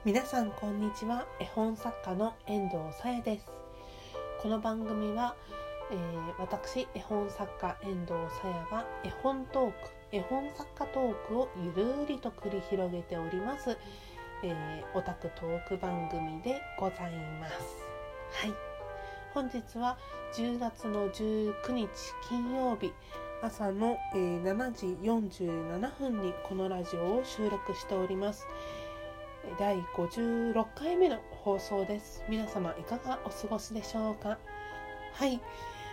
皆さんこんにちは。絵本作家の遠藤さやです。この番組は、私絵本作家遠藤さやが絵本作家トークをゆるりと繰り広げております、オタクトーク番組でございます。はい、本日は10月の19日金曜日朝の、7時47分にこのラジオを収録しております。第56回目の放送です。皆様いかがお過ごしでしょうか。はい、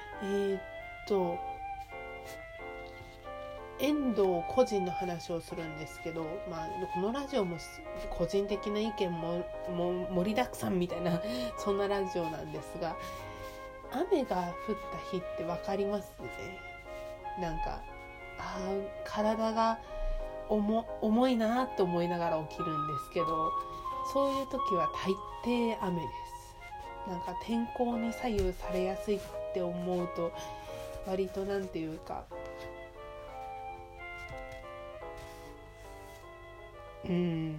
遠藤個人の話をするんですけど、このラジオも個人的な意見も盛りだくさんみたいなそんなラジオなんですが、雨が降った日って分かりますね。なんか体が重いなと思いながら起きるんですけど、そういう時は大抵雨です。なんか天候に左右されやすいって思うと割となんていうかム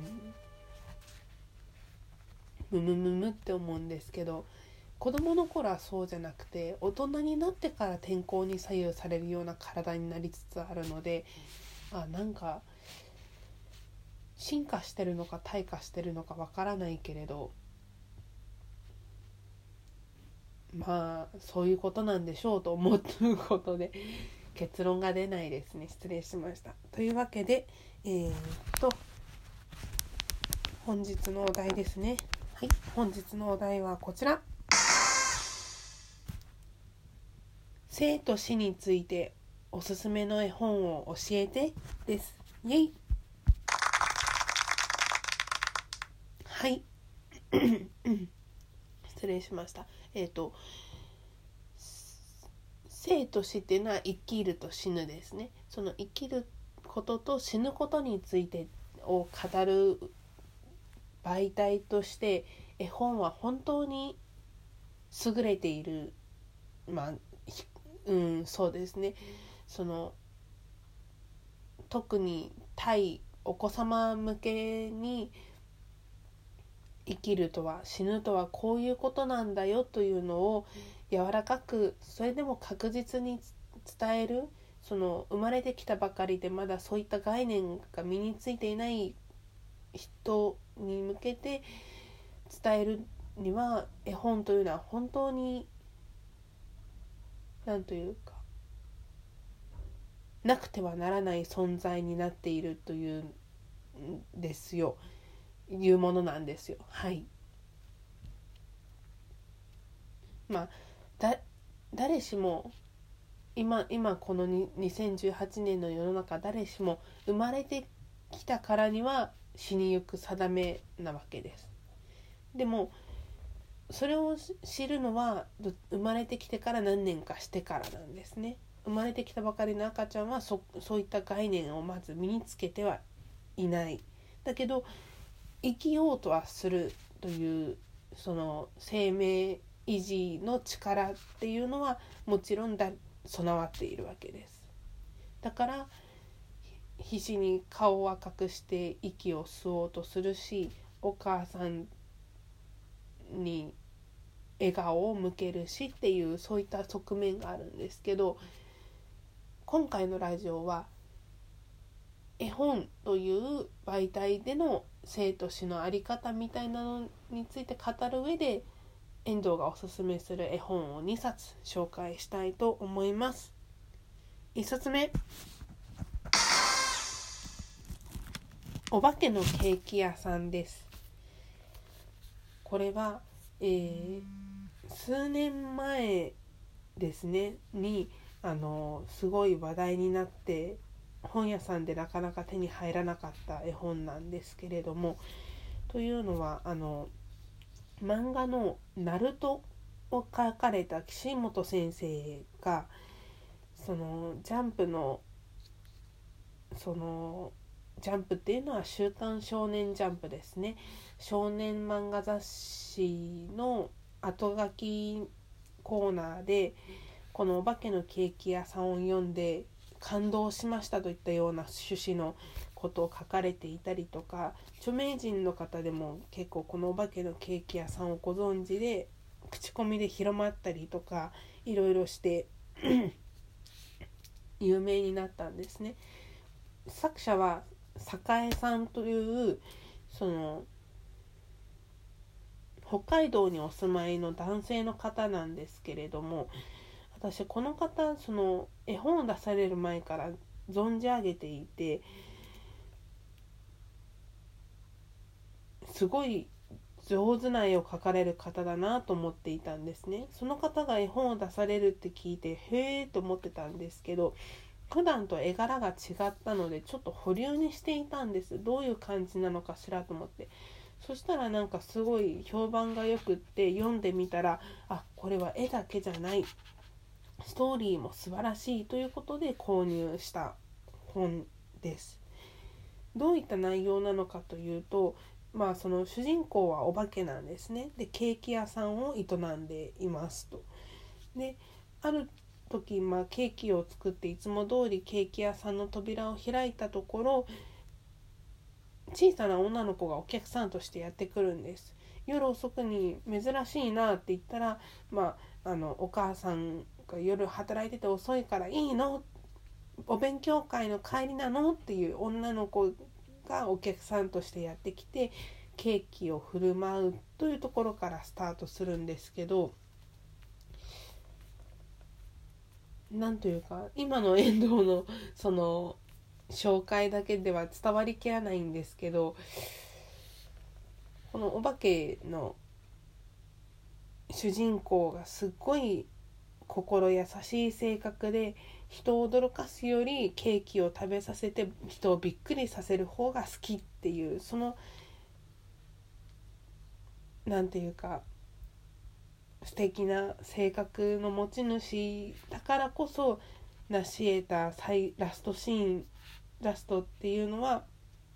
ムって思うんですけど、子供の頃はそうじゃなくて大人になってから天候に左右されるような体になりつつあるので、なんか進化してるのか退化してるのかわからないけれど、そういうことなんでしょうと思うことで結論が出ないですね。失礼しました。というわけで本日のお題ですね。はい、本日のお題はこちら。生と死についておすすめの絵本を教えてです。イェイ。はい失礼しました。生と死っていうのは生きると死ぬですね。その生きることと死ぬことについてを語る媒体として絵本は本当に優れている。そうですね。特に対お子様向けに生きるとは死ぬとはこういうことなんだよというのを柔らかく、それでも確実に伝える、生まれてきたばかりでまだそういった概念が身についていない人に向けて伝えるには、絵本というのは本当になんというかなくてはならない存在になっているというものなんですよ。はい。誰しも今この2018年の世の中、誰しも生まれてきたからには死にゆく定めなわけです。でもそれを知るのは生まれてきてから何年かしてからなんですね。生まれてきたばかりの赤ちゃんはそういった概念をまず身につけてはいない。だけど生きようとはするというその生命維持の力っていうのはもちろん備わっているわけです。だから必死に顔を赤くして息を吸おうとするし、お母さんに笑顔を向けるしっていう、そういった側面があるんですけど、今回のラジオは絵本という媒体での生と死のあり方みたいなのについて語る上で、遠藤がおすすめする絵本を2冊紹介したいと思います。1冊目、お化けのケーキ屋さんです。これは、数年前ですねにすごい話題になって本屋さんでなかなか手に入らなかった絵本なんですけれども、というのは漫画のナルトを書かれた岸本先生がジャンプのジャンプっていうのは週刊少年ジャンプですね。少年漫画雑誌の後書きコーナーでこのお化けのケーキ屋さんを読んで感動しましたといったような趣旨のことを書かれていたりとか、著名人の方でも結構このお化けのケーキ屋さんをご存知で口コミで広まったりとかいろいろして有名になったんですね。作者は栄さんというその北海道にお住まいの男性の方なんですけれども、私この方その絵本を出される前から存じ上げていて、すごい上手な絵を描かれる方だなと思っていたんですね。その方が絵本を出されるって聞いてへーと思ってたんですけど、普段と絵柄が違ったのでちょっと保留にしていたんです。どういう感じなのかしらと思って。そしたらなんかすごい評判がよくって読んでみたら、これは絵だけじゃない、ストーリーも素晴らしいということで購入した本です。どういった内容なのかというと、その主人公はお化けなんですね。でケーキ屋さんを営んでいますと。である時、ケーキを作っていつも通りケーキ屋さんの扉を開いたところ、小さな女の子がお客さんとしてやってくるんです。夜遅くに珍しいなって言ったら、お母さんが夜働いてて遅いからいいの、お勉強会の帰りなのっていう女の子がお客さんとしてやってきてケーキを振る舞うというところからスタートするんですけど、なんというか今の遠藤のその紹介だけでは伝わりきらないんですけど、このお化けの主人公がすっごい心優しい性格で、人を驚かすよりケーキを食べさせて人をびっくりさせる方が好きっていう、そのなんていうか素敵な性格の持ち主だからこそ成し得たラストシーン、ラストっていうのは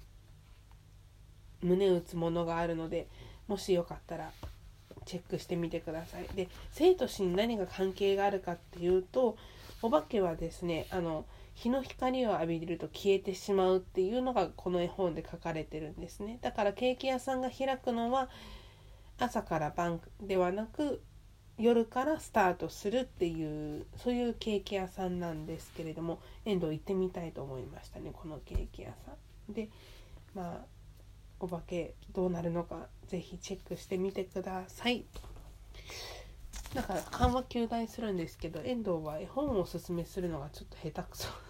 胸打つものがあるので、もしよかったらチェックしてみてください。で生と死に何が関係があるかっていうと、お化けはですね、日の光を浴びると消えてしまうっていうのがこの絵本で書かれてるんですね。だからケーキ屋さんが開くのは朝から晩ではなく夜からスタートするっていう、そういうケーキ屋さんなんですけれども、遠藤行ってみたいと思いましたね、このケーキ屋さんで。お化けどうなるのかぜひチェックしてみてください。だから緩和球大するんですけど、遠藤は絵本をおすすめするのがちょっと下手くそ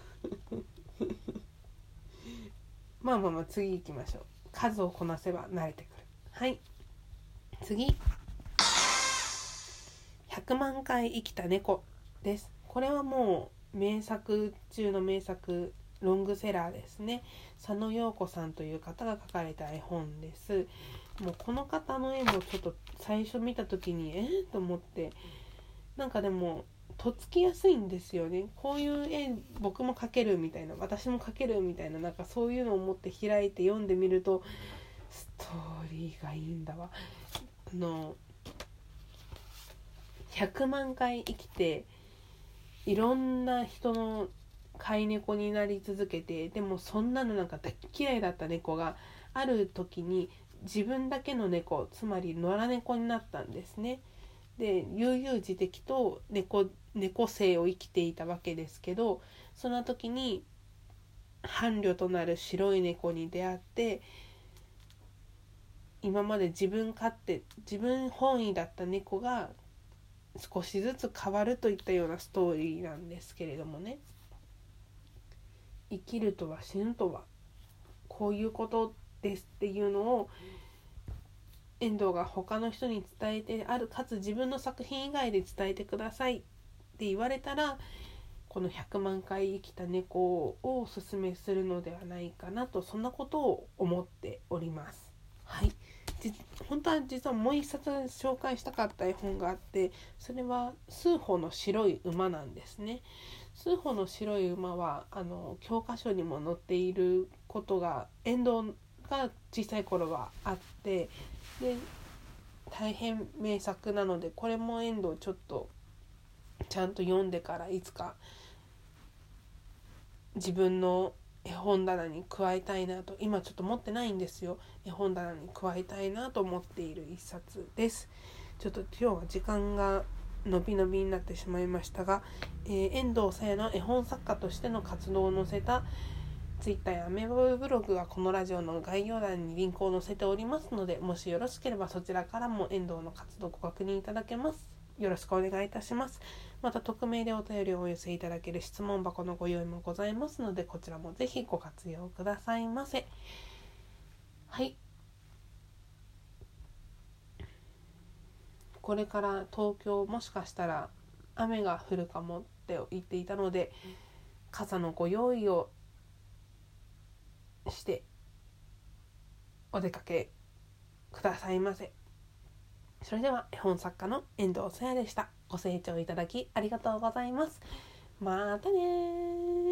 次行きましょう。数をこなせば慣れてくる。はい、次、100万回生きた猫です。これはもう名作中の名作、ロングセラーですね。佐野陽子さんという方が書かれた絵本です。もうこの方の絵もちょっと最初見た時にと思って、なんかでもとっつきやすいんですよね。こういう絵僕も描けるみたいな、私も描けるみたいな、なんかそういうのを思って開いて読んでみるとストーリーがいいんだわ。100万回生きていろんな人の飼い猫になり続けて、でもそんなのなんか大嫌いだった猫がある時に自分だけの猫、つまり野良猫になったんですね。で悠々自適と猫生を生きていたわけですけど、その時に伴侶となる白い猫に出会って、今まで自分本位だった猫が少しずつ変わるといったようなストーリーなんですけれどもね。生きるとは死ぬとはこういうことですっていうのを遠藤が他の人に伝えてある、かつ自分の作品以外で伝えてくださいって言われたら、この100万回生きた猫をおすすめするのではないかなと、そんなことを思っております。はい、本当は実はもう一冊紹介したかった絵本があって、それは数歩の白い馬なんですね。数歩の白い馬は教科書にも載っていることが遠藤が小さい頃はあって、で大変名作なので、これも遠藤ちょっとちゃんと読んでからいつか自分の絵本棚に加えたいなと、今ちょっと持ってないんですよ。絵本棚に加えたいなと思っている一冊です。ちょっと今日は時間が伸び伸びになってしまいましたが、遠藤さやの絵本作家としての活動を載せたツイッターやアメブログはこのラジオの概要欄にリンクを載せておりますので、もしよろしければそちらからも遠藤の活動をご確認いただけます。よろしくお願いいたします。また匿名でお便りをお寄せいただける質問箱のご用意もございますので、こちらもぜひご活用くださいませ。はい。これから東京もしかしたら雨が降るかもって言っていたので、傘のご用意をしてお出かけくださいませ。それでは絵本作家の遠藤さやでした。ご清聴いただきありがとうございます。またね。